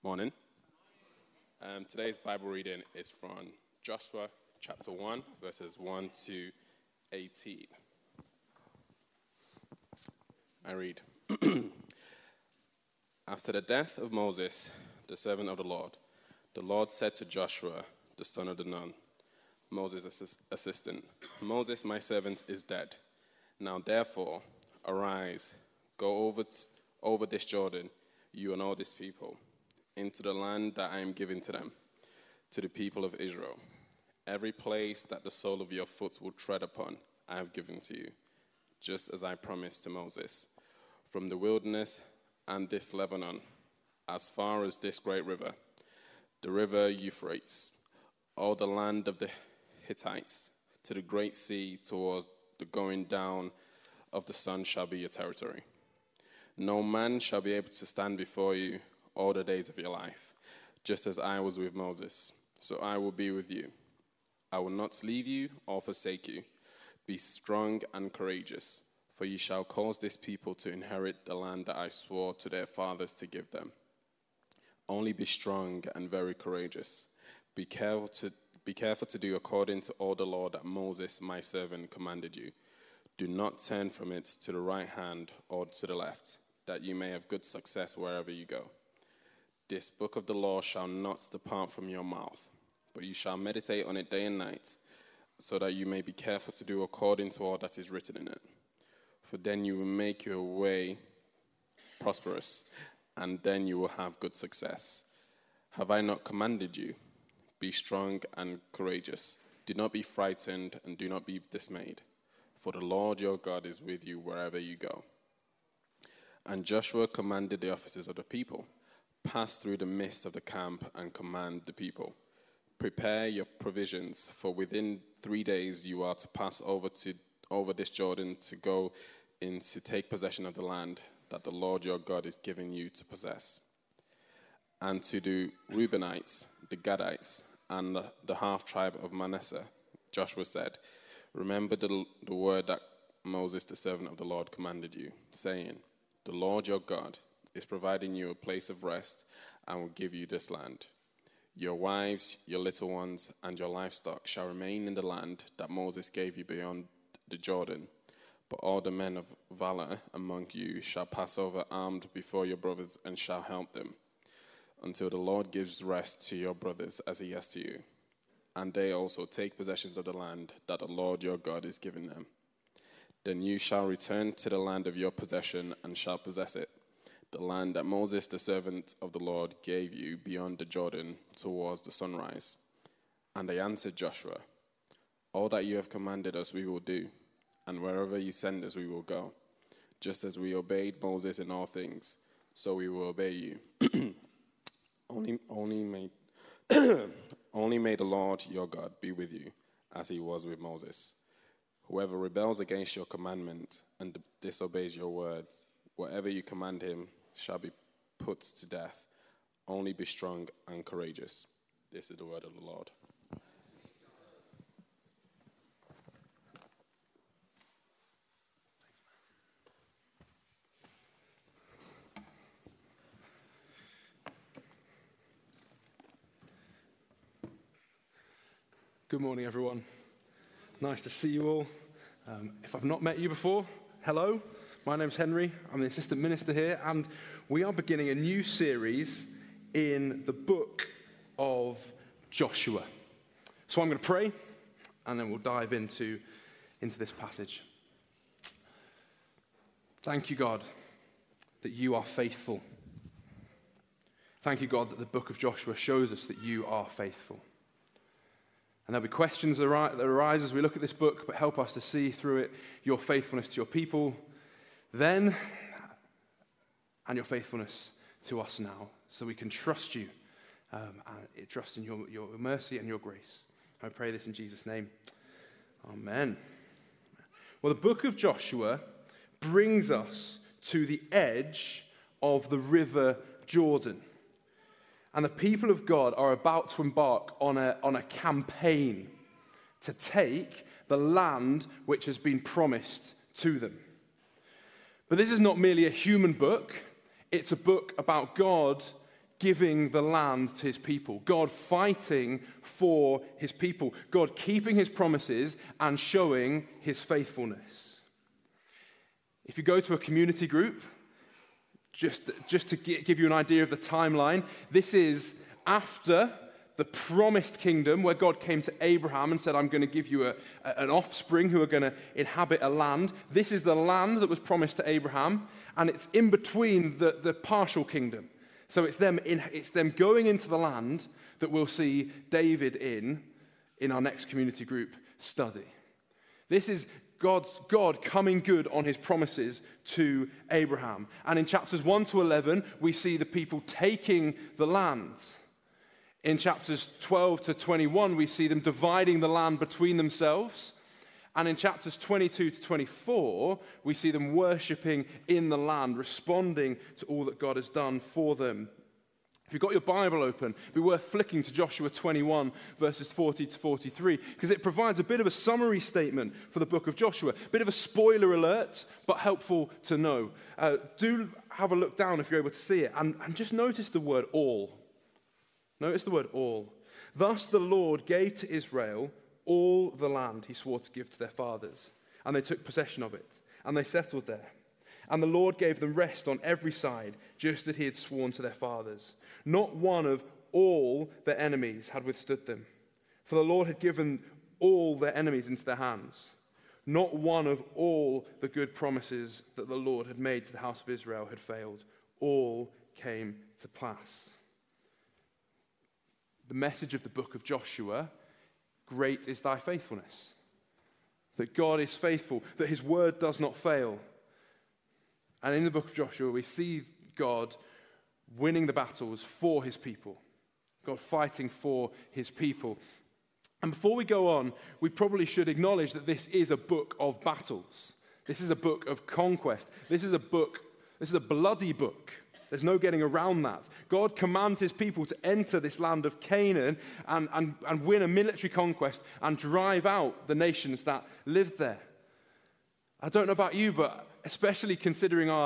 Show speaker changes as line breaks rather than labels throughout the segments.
Morning. Today's Bible reading is from Joshua chapter 1, verses 1 to 18. I read. After the death of Moses, the servant of the Lord said to Joshua, the son of Nun, Moses' assistant, Moses, my servant, is dead. Now therefore, arise, go over this Jordan, you and all this people, into the land that I am giving to them, to the people of Israel. Every place that the sole of your foot will tread upon, I have given to you, just as I promised to Moses. From the wilderness and this Lebanon, as far as this great river, the river Euphrates, all the land of the Hittites, to the great sea towards the going down of the sun shall be your territory. No man shall be able to stand before you all the days of your life, just as I was with Moses, so I will be with you. I will not leave you or forsake you. Be strong and courageous, for you shall cause this people to inherit the land that I swore to their fathers to give them. Only be strong and very courageous. Be careful to do according to all the law that Moses, my servant, commanded you. Do not turn from it to the right hand or to the left, that you may have good success wherever you go. This book of the law shall not depart from your mouth, but you shall meditate on it day and night, so that you may be careful to do according to all that is written in it. For then you will make your way prosperous, and then you will have good success. Have I not commanded you? Be strong and courageous. Do not be frightened, and do not be dismayed, for the Lord your God is with you wherever you go. And Joshua commanded the officers of the people, pass through the midst of the camp and command the people. Prepare your provisions, for within 3 days you are to pass over this Jordan to go in to take possession of the land that the Lord your God is giving you to possess. And to the Reubenites, the Gadites, and the half-tribe of Manasseh, Joshua said, remember the word that Moses, the servant of the Lord, commanded you, saying, the Lord your God is providing you a place of rest and will give you this land. Your wives, your little ones, and your livestock shall remain in the land that Moses gave you beyond the Jordan. But all the men of valor among you shall pass over armed before your brothers and shall help them, until the Lord gives rest to your brothers as he has to you. And they also take possessions of the land that the Lord your God is giving them. Then you shall return to the land of your possession and shall possess it, the land that Moses, the servant of the Lord, gave you beyond the Jordan towards the sunrise. And they answered Joshua, all that you have commanded us we will do, and wherever you send us we will go. Just as we obeyed Moses in all things, so we will obey you. Only may the Lord your God be with you, as he was with Moses. Whoever rebels against your commandment and disobeys your words, whatever you command him shall be put to death. Only be strong and courageous. This is the word of the Lord.
Good morning, everyone. Nice to see you all. If I've not met you before, hello. My name's Henry. I'm the assistant minister here, and we are beginning a new series in the book of Joshua. So I'm going to pray, and then we'll dive into this passage. Thank you, God, that you are faithful. Thank you, God, that the book of Joshua shows us that you are faithful. And there'll be questions that arise as we look at this book, but help us to see through it your faithfulness to your people then, and your faithfulness to us now, so we can trust you and trust in your mercy and your grace. I pray this in Jesus' name. Amen. Well, the book of Joshua brings us to the edge of the river Jordan. And the people of God are about to embark on a campaign to take the land which has been promised to them. But this is not merely a human book. It's a book about God giving the land to his people, God fighting for his people, God keeping his promises and showing his faithfulness. If you go to a community group, just to give you an idea of the timeline, this is after the promised kingdom where God came to Abraham and said, I'm going to give you an offspring who are going to inhabit a land. This is the land that was promised to Abraham, and it's in between the partial kingdom. So it's them going into the land that we'll see David in our next community group study. This is God coming good on his promises to Abraham. And in chapters 1 to 11, we see the people taking the land. In chapters 12 to 21, we see them dividing the land between themselves. And in chapters 22 to 24, we see them worshipping in the land, responding to all that God has done for them. If you've got your Bible open, it'd be worth flicking to Joshua 21, verses 40 to 43, because it provides a bit of a summary statement for the book of Joshua. A bit of a spoiler alert, but helpful to know. Do have a look down if you're able to see it, and just notice the word all. Notice the word all. Thus the Lord gave to Israel all the land he swore to give to their fathers, and they took possession of it, and they settled there. And the Lord gave them rest on every side, just as he had sworn to their fathers. Not one of all their enemies had withstood them, for the Lord had given all their enemies into their hands. Not one of all the good promises that the Lord had made to the house of Israel had failed. All came to pass. The message of the book of Joshua: great is thy faithfulness. That God is faithful, that his word does not fail. And in the book of Joshua, we see God winning the battles for his people. God fighting for his people. And before we go on, we probably should acknowledge that this is a book of battles. This is a book of conquest. This is a bloody book. There's no getting around that. God commands his people to enter this land of Canaan and win a military conquest and drive out the nations that lived there. I don't know about you, but especially considering our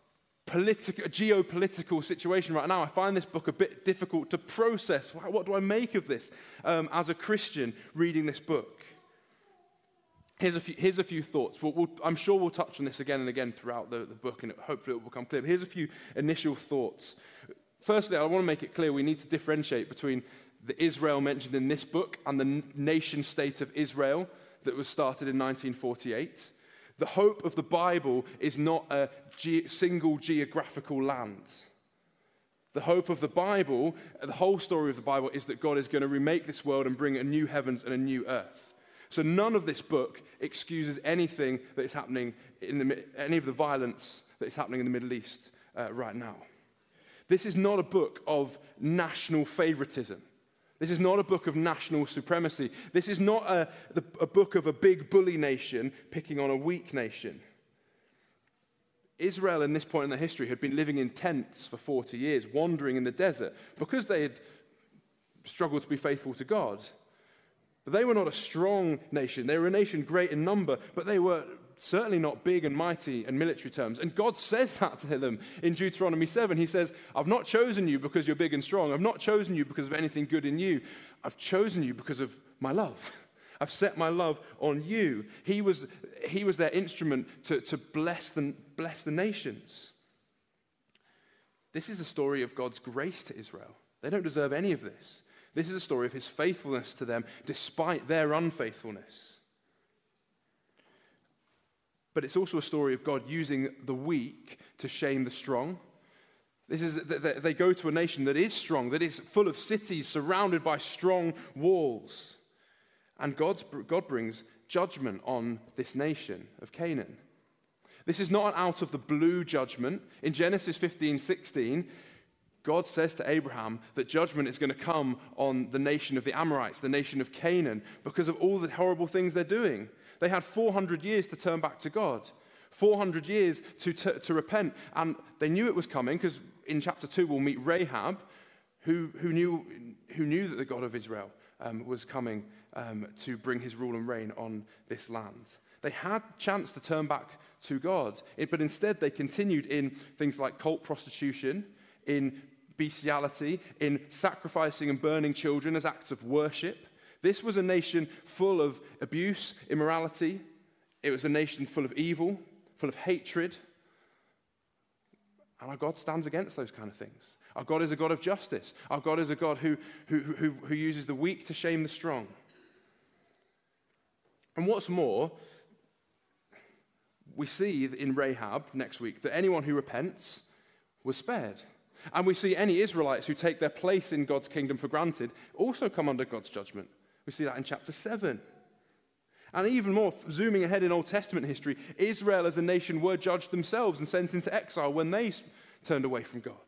geopolitical situation right now, I find this book a bit difficult to process. What do I make of this as a Christian reading this book? Here's a few thoughts. I'm sure we'll touch on this again and again throughout the book, and hopefully it will become clear. But here's a few initial thoughts. Firstly, I want to make it clear we need to differentiate between the Israel mentioned in this book and the nation-state of Israel that was started in 1948. The hope of the Bible is not a single geographical land. The hope of the Bible, the whole story of the Bible, is that God is going to remake this world and bring a new heavens and a new earth. So none of this book excuses anything that is happening any of the violence that is happening in the Middle East right now. This is not a book of national favoritism. This is not a book of national supremacy. This is not a book of a big bully nation picking on a weak nation. Israel, in this point in their history, had been living in tents for 40 years, wandering in the desert, because they had struggled to be faithful to God. But they were not a strong nation. They were a nation great in number, but they were certainly not big and mighty in military terms. And God says that to them in Deuteronomy 7. He says, I've not chosen you because you're big and strong. I've not chosen you because of anything good in you. I've chosen you because of my love. I've set my love on you. He was their instrument to bless the nations. This is a story of God's grace to Israel. They don't deserve any of this. This is a story of his faithfulness to them despite their unfaithfulness. But it's also a story of God using the weak to shame the strong. They go to a nation that is strong, that is full of cities surrounded by strong walls. And God brings judgment on this nation of Canaan. This is not an out of the blue judgment. In Genesis 15:16, God says to Abraham that judgment is going to come on the nation of the Amorites, the nation of Canaan, because of all the horrible things they're doing. They had 400 years to turn back to God, 400 years to repent, and they knew it was coming because in chapter 2 we'll meet Rahab, who knew that the God of Israel was coming to bring his rule and reign on this land. They had a chance to turn back to God, but instead they continued in things like cult prostitution, in bestiality, in sacrificing and burning children as acts of worship. This was a nation full of abuse, immorality. It was a nation full of evil, full of hatred. And our God stands against those kind of things. Our God is a God of justice. Our God is a God who uses the weak to shame the strong. And what's more, we see in Rahab next week that anyone who repents was spared. And we see any Israelites who take their place in God's kingdom for granted also come under God's judgment. We see that in chapter 7. And even more, zooming ahead in Old Testament history, Israel as a nation were judged themselves and sent into exile when they turned away from God.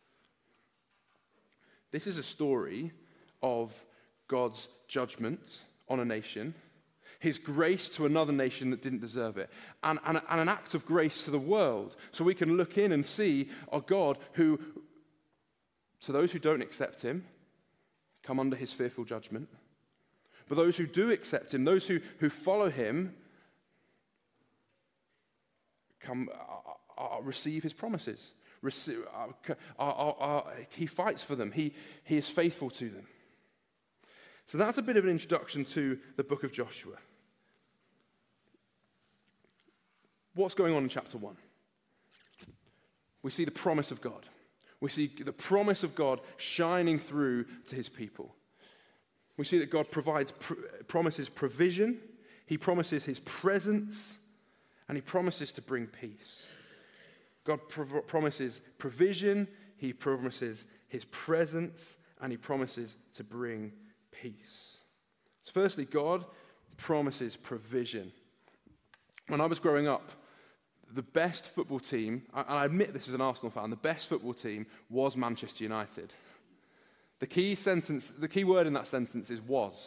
This is a story of God's judgment on a nation, his grace to another nation that didn't deserve it, and an act of grace to the world. So we can look in and see a God who, to those who don't accept him, come under his fearful judgment. But those who do accept him, those who follow him, receive his promises. He fights for them. He is faithful to them. So that's a bit of an introduction to the book of Joshua. What's going on in chapter 1? We see the promise of God. We see the promise of God shining through to his people. We see that God promises provision, he promises his presence, and he promises to bring peace. God promises provision, he promises his presence, and he promises to bring peace. So firstly, God promises provision. When I was growing up, the best football team, and I admit this as an Arsenal fan, the best football team was Manchester United. The key word in that sentence is was.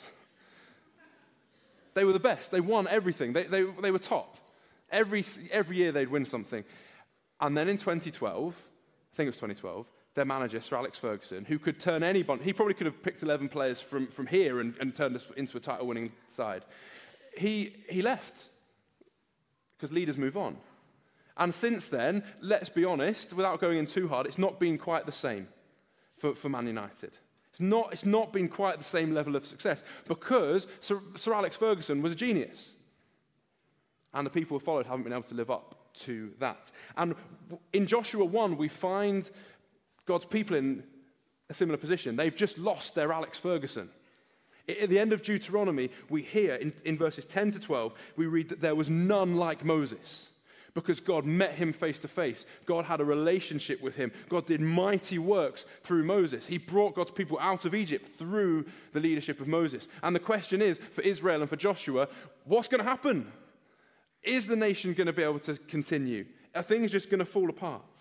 They were the best. They won everything. They were top. Every year they'd win something. And then in 2012, I think it was 2012, their manager, Sir Alex Ferguson, who could turn anyone, he probably could have picked 11 players from here and turned us into a title-winning side. He left because leaders move on. And since then, let's be honest, without going in too hard, it's not been quite the same for Man United. It's not been quite the same level of success because Sir Alex Ferguson was a genius. And the people who followed haven't been able to live up to that. And in Joshua 1, we find God's people in a similar position. They've just lost their Alex Ferguson. At the end of Deuteronomy, we hear in verses 10 to 12, we read that there was none like Moses. Because God met him face to face. God had a relationship with him. God did mighty works through Moses. He brought God's people out of Egypt through the leadership of Moses. And the question is, for Israel and for Joshua, what's going to happen? Is the nation going to be able to continue? Are things just going to fall apart?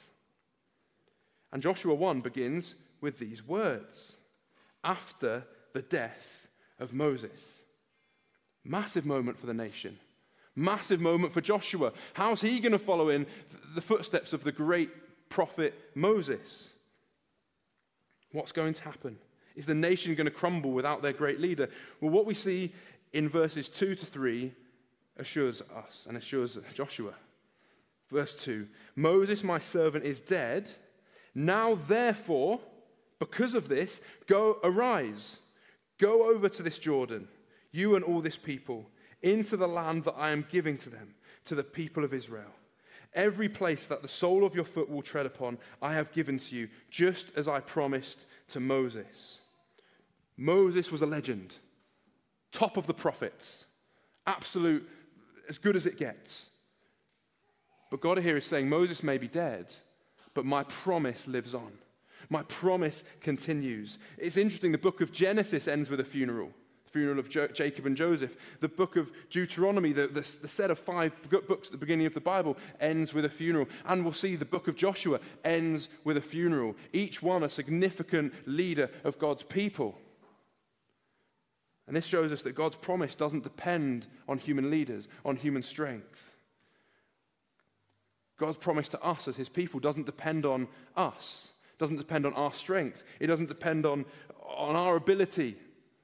And Joshua 1 begins with these words. After the death of Moses. Massive moment for the nation. Massive moment for Joshua. How's he going to follow in the footsteps of the great prophet Moses? What's going to happen? Is the nation going to crumble without their great leader? Well, what we see in verses 2 to 3 assures us and assures Joshua. Verse 2, Moses, my servant, is dead. Now, therefore, because of this, arise, go over to this Jordan, you and all this people, into the land that I am giving to them, to the people of Israel. Every place that the sole of your foot will tread upon, I have given to you, just as I promised to Moses. Moses was a legend, top of the prophets, absolute, as good as it gets. But God here is saying, Moses may be dead, but my promise lives on. My promise continues. It's interesting, the book of Genesis ends with a funeral. Funeral of Jacob and Joseph. The book of Deuteronomy, the set of 5 books at the beginning of the Bible, ends with a funeral. And we'll see the book of Joshua ends with a funeral. Each one a significant leader of God's people. And this shows us that God's promise doesn't depend on human leaders, on human strength. God's promise to us as his people doesn't depend on us, doesn't depend on our strength. It doesn't depend on our ability.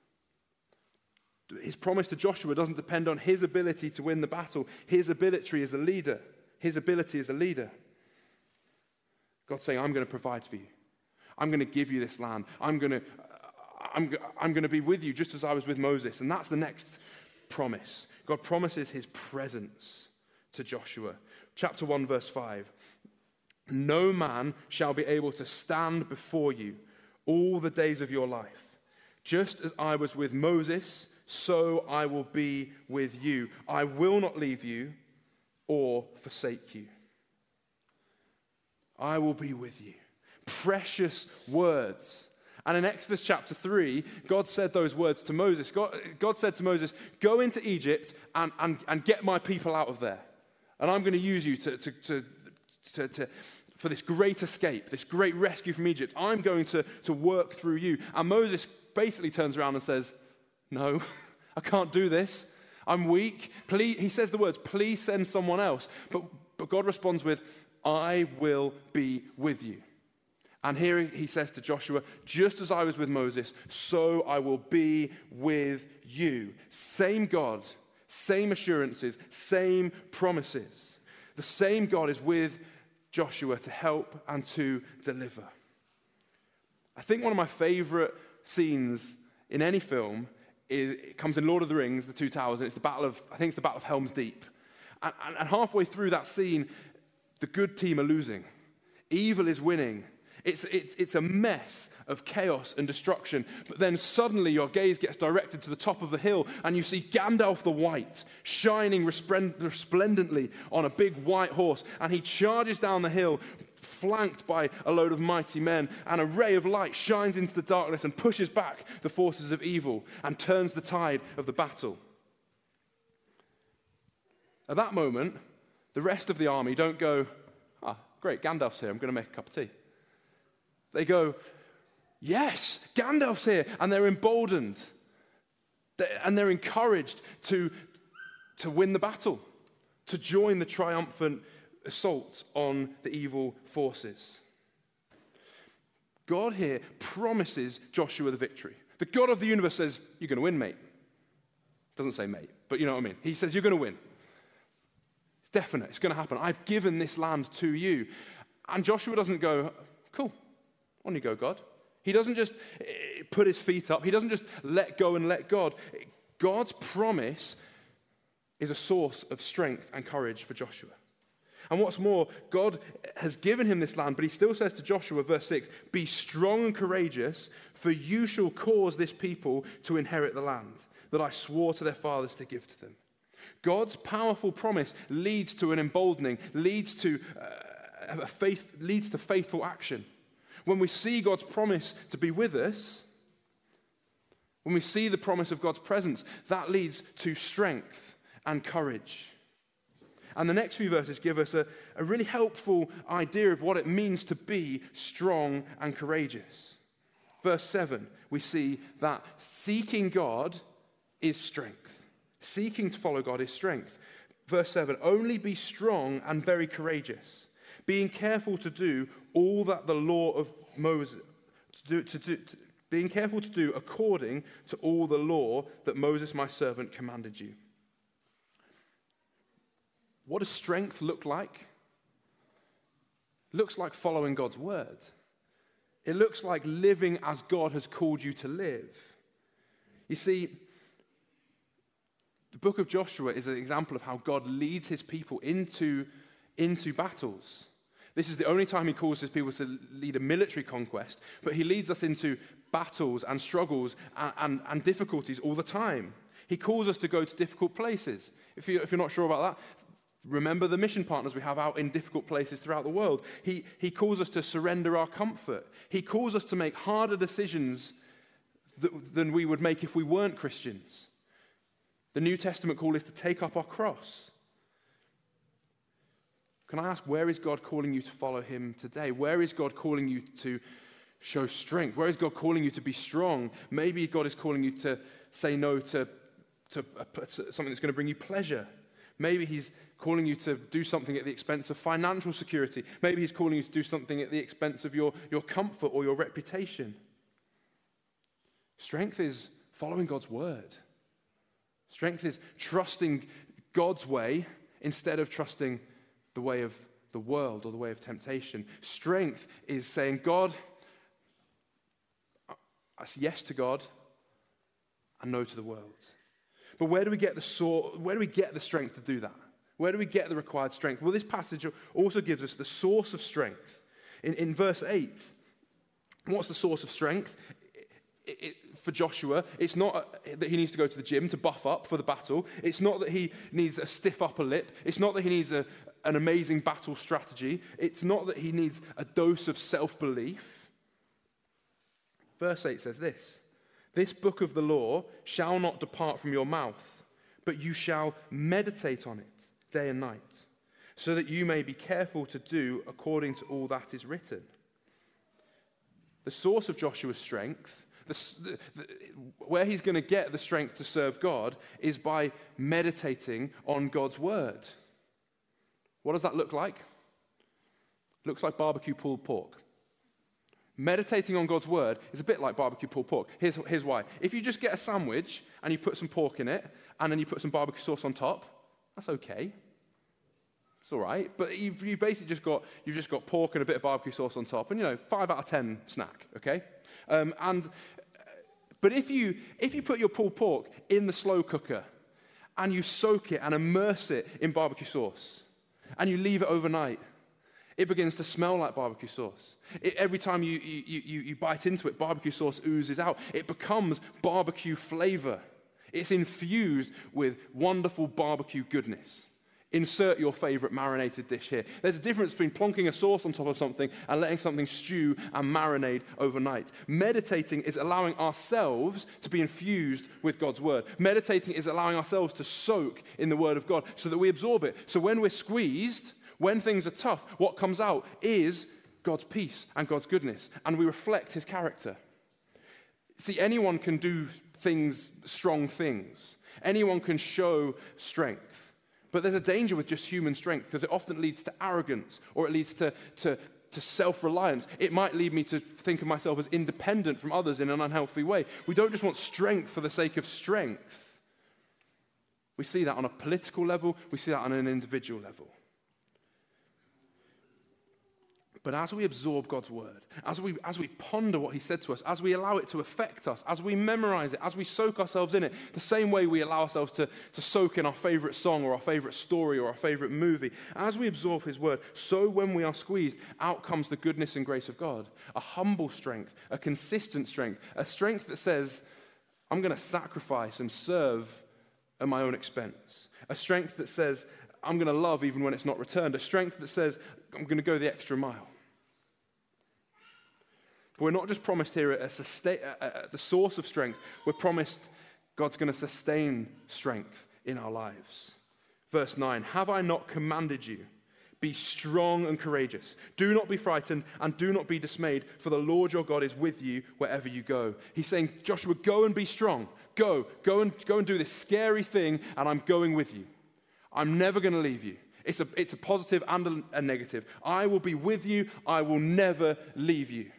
His promise to Joshua doesn't depend on his ability to win the battle. His ability as a leader. His ability as a leader. God's saying, I'm going to provide for you. I'm going to give you this land. I'm going to be with you just as I was with Moses. And that's the next promise. God promises his presence to Joshua. Chapter 1, verse 5. No man shall be able to stand before you all the days of your life. Just as I was with Moses, so I will be with you. I will not leave you or forsake you. I will be with you. Precious words. And in Exodus chapter 3, God said those words to Moses. God said to Moses, go into Egypt and get my people out of there. And I'm going to use you for this great escape, this great rescue from Egypt. I'm going to work through you. And Moses basically turns around and says, no, I can't do this. I'm weak. Please, he says the words, please send someone else. But God responds with, I will be with you. And here he says to Joshua, just as I was with Moses, so I will be with you. Same God, same assurances, same promises. The same God is with Joshua to help and to deliver. I think one of my favorite scenes in any film it comes in Lord of the Rings, the Two Towers, and it's the Battle of Helm's Deep. And halfway through that scene, the good team are losing. Evil is winning. It's a mess of chaos and destruction. But then suddenly your gaze gets directed to the top of the hill and you see Gandalf the White shining resplendently on a big white horse. And he charges down the hill, flanked by a load of mighty men. And a ray of light shines into the darkness and pushes back the forces of evil and turns the tide of the battle. At that moment, the rest of the army don't go, great, Gandalf's here, I'm going to make a cup of tea. They go, yes, Gandalf's here. And they're emboldened. And they're encouraged to win the battle, to join the triumphant assault on the evil forces. God here promises Joshua the victory. The God of the universe says, you're going to win, mate. Doesn't say mate, but you know what I mean. He says, you're going to win. It's definite. It's going to happen. I've given this land to you. And Joshua doesn't go, cool. On you go, God. He doesn't just put his feet up. He doesn't just let go and let God. God's promise is a source of strength and courage for Joshua. And what's more, God has given him this land, but he still says to Joshua, verse 6, be strong and courageous, for you shall cause this people to inherit the land that I swore to their fathers to give to them. God's powerful promise leads to an emboldening, leads to faithful action. When we see God's promise to be with us, when we see the promise of God's presence, that leads to strength and courage. And the next few verses give us a really helpful idea of what it means to be strong and courageous. Verse 7, we see that seeking God is strength. Seeking to follow God is strength. Verse 7, only be strong and very courageous, being careful to do all that the law of Moses, being careful to do according to all the law that Moses my servant commanded you. What does strength look like? It looks like following God's word. It looks like living as God has called you to live. You see, the book of Joshua is an example of how God leads his people into battles. This is the only time he calls his people to lead a military conquest, but he leads us into battles and struggles and difficulties all the time. He calls us to go to difficult places. If you're not sure about that, remember the mission partners we have out in difficult places throughout the world. He calls us to surrender our comfort. He calls us to make harder decisions than we would make if we weren't Christians. The New Testament call is to take up our cross. Can I ask, where is God calling you to follow him today? Where is God calling you to show strength? Where is God calling you to be strong? Maybe God is calling you to say no to something that's going to bring you pleasure. Maybe he's calling you to do something at the expense of financial security. Maybe he's calling you to do something at the expense of your comfort or your reputation. Strength is following God's word. Strength is trusting God's way instead of trusting the way of the world or the way of temptation. Strength is saying, God, That's yes to God and no to the world. But where do we get the strength to do that? Where do we get the required strength? Well, this passage also gives us the source of strength. In verse 8, what's the source of strength? For Joshua, it's not that he needs to go to the gym to buff up for the battle. It's not that he needs a stiff upper lip. It's not that he needs an amazing battle strategy. It's not that he needs a dose of self-belief. Verse 8 says this book of the law shall not depart from your mouth, but you shall meditate on it day and night, so that you may be careful to do according to all that is written. The source of Joshua's strength, where he's going to get the strength to serve God, is by meditating on God's word. What does that look like? It looks like barbecue pulled pork. Meditating on God's word is a bit like barbecue pulled pork. Here's why. If you just get a sandwich and you put some pork in it and then you put some barbecue sauce on top, that's okay. It's all right. But you've basically just got pork and a bit of barbecue sauce on top, and 5 out of 10 snack. Okay. But if you put your pulled pork in the slow cooker and you soak it and immerse it in barbecue sauce and you leave it overnight, it begins to smell like barbecue sauce. Every time you bite into it, barbecue sauce oozes out. It becomes barbecue flavor. It's infused with wonderful barbecue goodness. Insert your favorite marinated dish here. There's a difference between plonking a sauce on top of something and letting something stew and marinate overnight. Meditating is allowing ourselves to be infused with God's word. Meditating is allowing ourselves to soak in the word of God so that we absorb it. So when we're squeezed, when things are tough, what comes out is God's peace and God's goodness, and we reflect his character. See, anyone can do things, strong things. Anyone can show strength. But there's a danger with just human strength because it often leads to arrogance, or it leads to self-reliance. It might lead me to think of myself as independent from others in an unhealthy way. We don't just want strength for the sake of strength. We see that on a political level. We see that on an individual level. But as we absorb God's word, as we ponder what he said to us, as we allow it to affect us, as we memorize it, as we soak ourselves in it, the same way we allow ourselves to soak in our favorite song or our favorite story or our favorite movie, as we absorb his word, so when we are squeezed, out comes the goodness and grace of God. A humble strength, a consistent strength, a strength that says, I'm going to sacrifice and serve at my own expense. A strength that says, I'm going to love even when it's not returned. A strength that says, I'm going to go the extra mile. But we're not just promised here at the source of strength. We're promised God's going to sustain strength in our lives. Verse 9, have I not commanded you? Be strong and courageous. Do not be frightened and do not be dismayed, for the Lord your God is with you wherever you go. He's saying, Joshua, go and be strong. Go and do this scary thing, and I'm going with you. I'm never going to leave you. It's a positive and a negative. I will be with you. I will never leave you.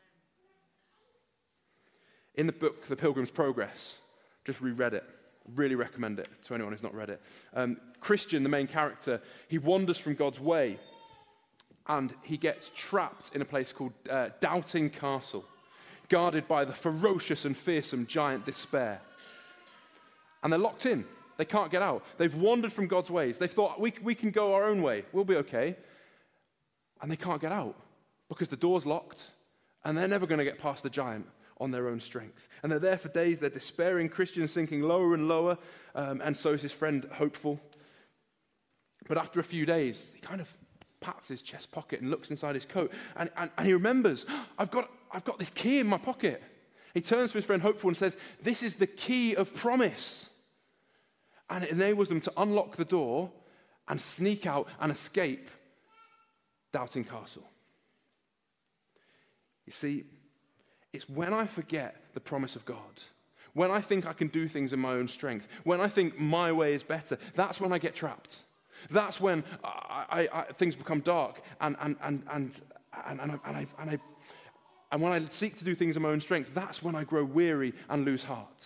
In the book, The Pilgrim's Progress, just reread it. Really recommend it to anyone who's not read it. Christian, the main character, he wanders from God's way, and he gets trapped in a place called Doubting Castle, guarded by the ferocious and fearsome giant Despair. And they're locked in. They can't get out. They've wandered from God's ways. They've thought, we can go our own way. We'll be okay. And they can't get out because the door's locked, and they're never going to get past the giant on their own strength. And they're there for days. They're despairing. Christian sinking lower and lower, and so is his friend Hopeful. But after a few days, he kind of pats his chest pocket and looks inside his coat, and he remembers, I've got this key in my pocket. He turns to his friend Hopeful and says, this is the key of promise. And it enables them to unlock the door and sneak out and escape Doubting Castle. You see, it's when I forget the promise of God, when I think I can do things in my own strength, when I think my way is better, that's when I get trapped. That's when things become dark, and when I seek to do things in my own strength, that's when I grow weary and lose heart.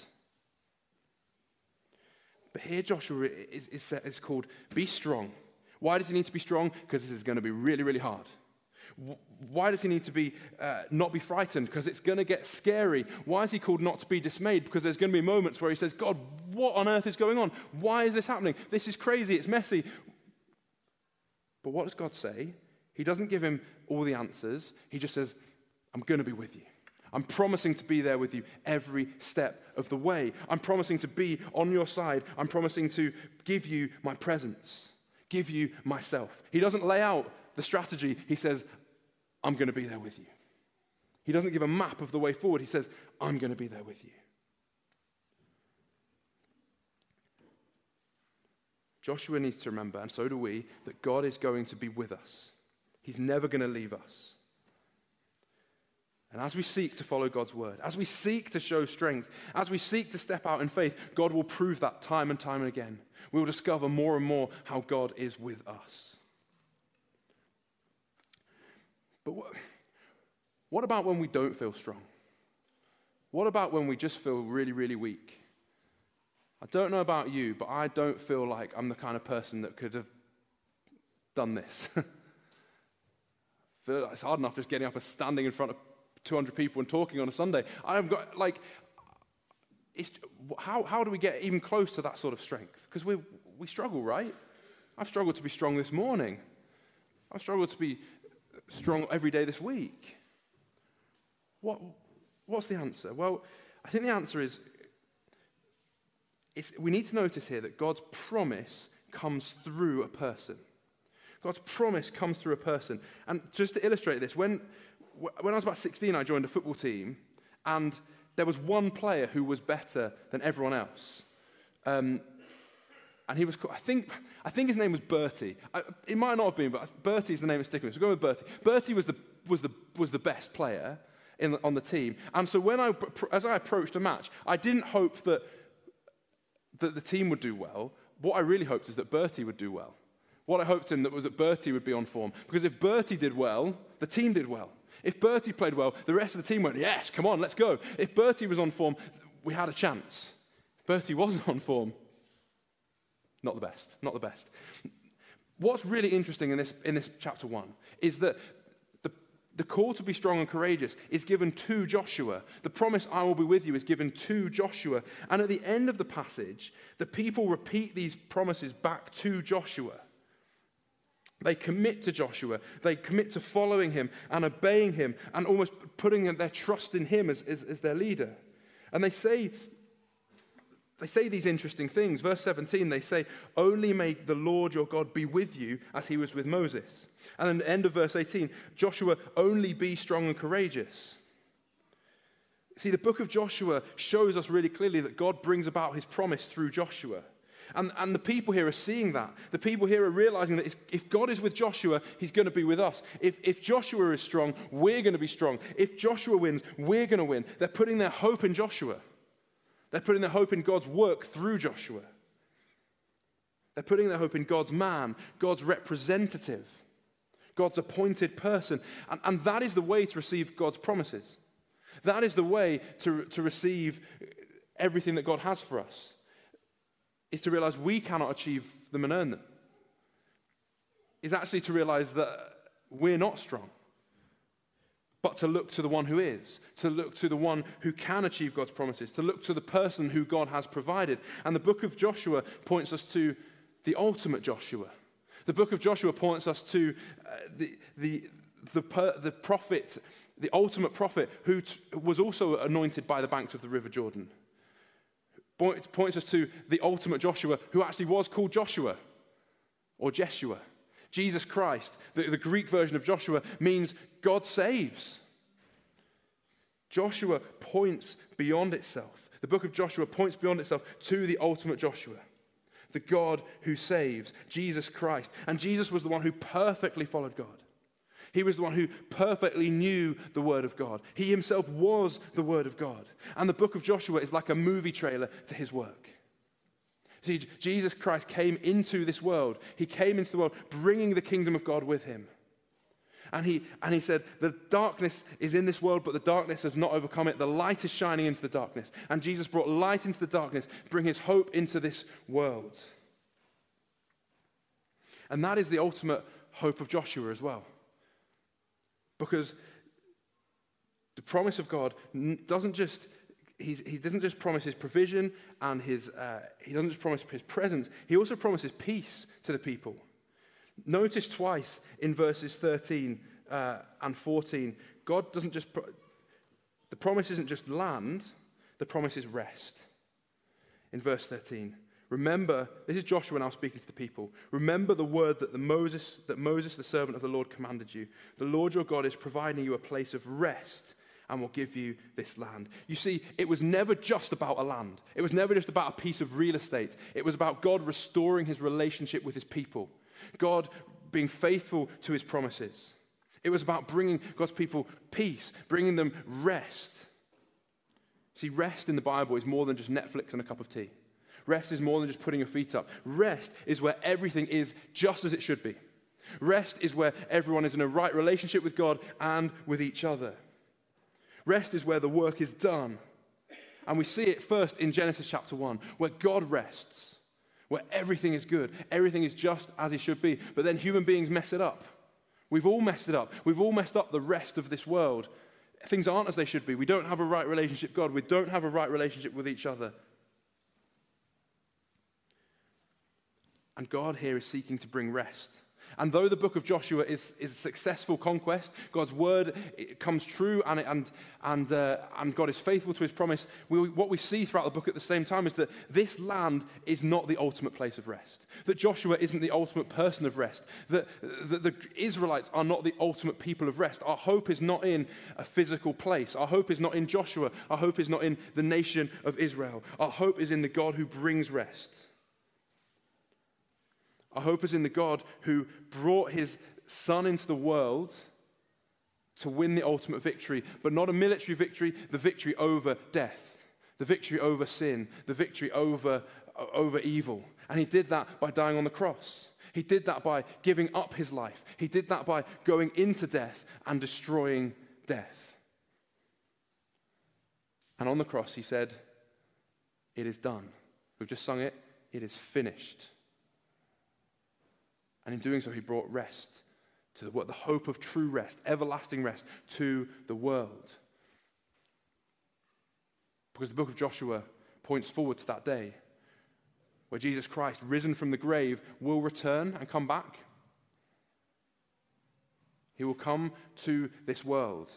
But here Joshua is called, be strong. Why does he need to be strong? Because this is going to be really, really hard. Why does he need to be not be frightened? Because it's going to get scary. Why is he called not to be dismayed? Because there's going to be moments where he says, God, what on earth is going on? Why is this happening? This is crazy. It's messy. But what does God say? He doesn't give him all the answers. He just says, I'm going to be with you. I'm promising to be there with you every step of the way. I'm promising to be on your side. I'm promising to give you my presence, give you myself. He doesn't lay out the strategy. He says, I'm going to be there with you. He doesn't give a map of the way forward. He says, I'm going to be there with you. Joshua needs to remember, and so do we, that God is going to be with us. He's never going to leave us. And as we seek to follow God's word, as we seek to show strength, as we seek to step out in faith, God will prove that time and time again. We will discover more and more how God is with us. But what about when we don't feel strong? What about when we just feel really, really weak? I don't know about you, but I don't feel like I'm the kind of person that could have done this. I feel like it's hard enough just getting up and standing in front of 200 people and talking on a Sunday. I've got, how do we get even close to that sort of strength? Because we struggle, right? I've struggled to be strong this morning. I've struggled to be strong every day this week. What's the answer? Well, I think the answer is, we need to notice here that God's promise comes through a person. God's promise comes through a person. And just to illustrate this, when I was about 16, I joined a football team, and there was one player who was better than everyone else. And he was called, I think his name was Bertie. It might not have been, but Bertie's the name that's sticking with me. So we'll go with Bertie. Bertie was the best player on the team. And so as I approached a match, I didn't hope that the team would do well. What I really hoped is that Bertie would do well. What I hoped in was that Bertie would be on form. Because if Bertie did well, the team did well. If Bertie played well, the rest of the team went, yes, come on, let's go. If Bertie was on form, we had a chance. If Bertie wasn't on form, not the best. What's really interesting in this chapter 1 is that the call to be strong and courageous is given to Joshua. The promise, I will be with you, is given to Joshua. And at the end of the passage, the people repeat these promises back to Joshua. They commit to Joshua. They commit to following him and obeying him and almost putting their trust in him as their leader. And they say these interesting things. Verse 17, they say, only may the Lord your God be with you as he was with Moses. And then the end of verse 18, Joshua, only be strong and courageous. See, the book of Joshua shows us really clearly that God brings about his promise through Joshua. And the people here are seeing that. The people here are realizing that if God is with Joshua, he's going to be with us. If Joshua is strong, we're going to be strong. If Joshua wins, we're going to win. They're putting their hope in Joshua. They're putting their hope in God's work through Joshua. They're putting their hope in God's man, God's representative, God's appointed person. And that is the way to receive God's promises. That is the way to receive everything that God has for us, is to realize we cannot achieve them and earn them. Is actually to realize that we're not strong, but to look to the one who is, to look to the one who can achieve God's promises, to look to the person who God has provided. And the book of Joshua points us to the ultimate Joshua. The book of Joshua points us to the prophet, the ultimate prophet, who was also anointed by the banks of the River Jordan. It points us to the ultimate Joshua, who actually was called Joshua, or Jeshua. Jesus Christ, the Greek version of Joshua, means God saves. Joshua points beyond itself. The book of Joshua points beyond itself to the ultimate Joshua, the God who saves, Jesus Christ. And Jesus was the one who perfectly followed God. He was the one who perfectly knew the Word of God. He himself was the Word of God. And the book of Joshua is like a movie trailer to his work. See, Jesus Christ came into this world. He came into the world bringing the kingdom of God with him. And he said, the darkness is in this world, but the darkness has not overcome it. The light is shining into the darkness. And Jesus brought light into the darkness, bring his hope into this world. And that is the ultimate hope of Joshua as well. Because the promise of God doesn't just, he doesn't just promise his provision and he doesn't just promise his presence, he also promises peace to the people. Notice twice in verses 13 and 14, God doesn't just, the promise isn't just land, the promise is rest. In verse 13, remember, this is Joshua now speaking to the people. Remember the word that Moses, the servant of the Lord, commanded you. The Lord your God is providing you a place of rest and will give you this land. You see, it was never just about a land. It was never just about a piece of real estate. It was about God restoring his relationship with his people. God being faithful to his promises. It was about bringing God's people peace, bringing them rest. See, rest in the Bible is more than just Netflix and a cup of tea. Rest is more than just putting your feet up. Rest is where everything is just as it should be. Rest is where everyone is in a right relationship with God and with each other. Rest is where the work is done. And we see it first in Genesis chapter 1, where God rests, where everything is good. Everything is just as it should be. But then human beings mess it up. We've all messed it up. We've all messed up the rest of this world. Things aren't as they should be. We don't have a right relationship with God. We don't have a right relationship with each other. And God here is seeking to bring rest. And though the book of Joshua is a successful conquest, God's word comes true and God is faithful to his promise, what we see throughout the book at the same time is that this land is not the ultimate place of rest. That Joshua isn't the ultimate person of rest. That the Israelites are not the ultimate people of rest. Our hope is not in a physical place. Our hope is not in Joshua. Our hope is not in the nation of Israel. Our hope is in the God who brings rest. Our hope is in the God who brought his Son into the world to win the ultimate victory, but not a military victory, the victory over death, the victory over sin, the victory over evil. And he did that by dying on the cross. He did that by giving up his life. He did that by going into death and destroying death. And on the cross he said, "It is done." We've just sung it. It is finished. And in doing so, he brought rest to the world, the hope of true rest, everlasting rest to the world. Because the book of Joshua points forward to that day where Jesus Christ, risen from the grave, will return and come back. He will come to this world.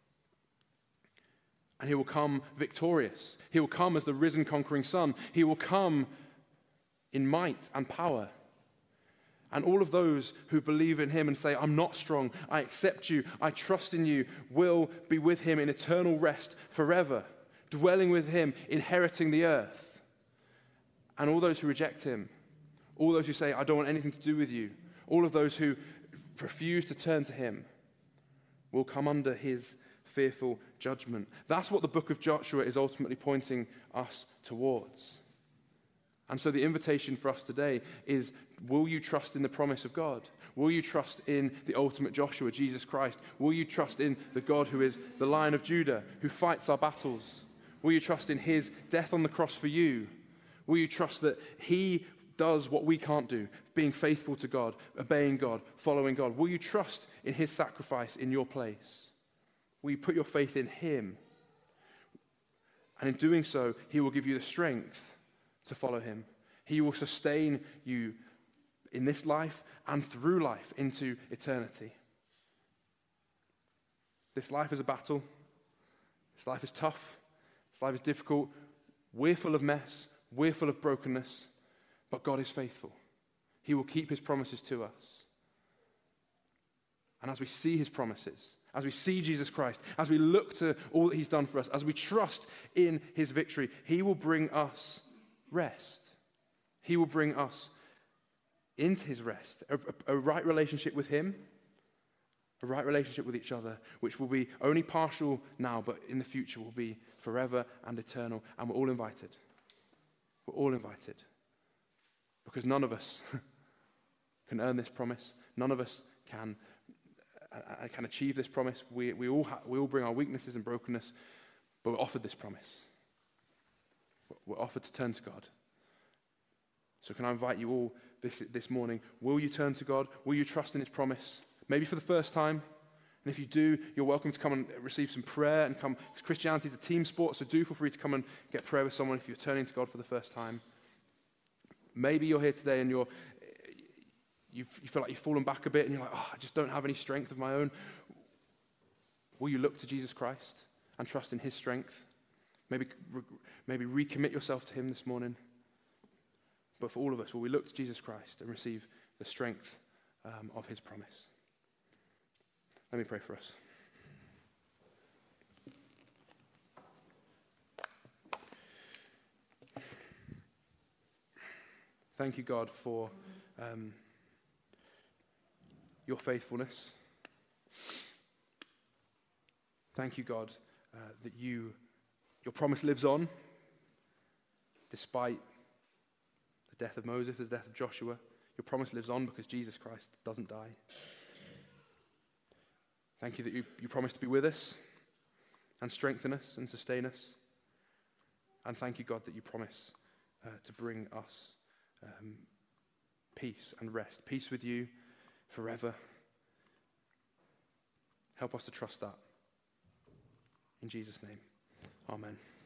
And he will come victorious. He will come as the risen conquering Son. He will come in might and power. And all of those who believe in him and say, "I'm not strong, I accept you, I trust in you," will be with him in eternal rest forever, dwelling with him, inheriting the earth. And all those who reject him, all those who say, "I don't want anything to do with you," all of those who refuse to turn to him will come under his fearful judgment. That's what the book of Joshua is ultimately pointing us towards. And so the invitation for us today is, will you trust in the promise of God? Will you trust in the ultimate Joshua, Jesus Christ? Will you trust in the God who is the Lion of Judah, who fights our battles? Will you trust in his death on the cross for you? Will you trust that he does what we can't do, being faithful to God, obeying God, following God? Will you trust in his sacrifice in your place? Will you put your faith in him? And in doing so, he will give you the strength to follow him. He will sustain you in this life and through life into eternity. This life is a battle. This life is tough. This life is difficult. We're full of mess. We're full of brokenness. But God is faithful. He will keep his promises to us. And as we see his promises, as we see Jesus Christ, as we look to all that he's done for us, as we trust in his victory, he will bring us rest. He will bring us into his rest, a right relationship with him, a right relationship with each other, which will be only partial now, but in the future will be forever and eternal. And we're all invited. We're all invited. Because none of us can earn this promise. None of us can achieve this promise. We all bring our weaknesses and brokenness, but we're offered this promise. We're offered to turn to God. So can I invite you all this morning, will you turn to God? Will you trust in his promise? Maybe for the first time, And if you do, you're welcome to come and receive some prayer and come, because Christianity is a team sport, so do feel free to come and get prayer with someone if you're turning to God for the first time. Maybe you're here today and you feel like you've fallen back a bit and you're like, oh, I just don't have any strength of my own. Will you look to Jesus Christ and trust in his strength? Maybe recommit yourself to him this morning. But for all of us, will we look to Jesus Christ and receive the strength of his promise? Let me pray for us. Thank you, God, for your faithfulness. Thank you, God, that your promise lives on despite the death of Moses, the death of Joshua. Your promise lives on because Jesus Christ doesn't die. Thank you that you promise to be with us and strengthen us and sustain us. And thank you, God, that you promise to bring us peace and rest. Peace with you forever. Help us to trust that. In Jesus' name, amen.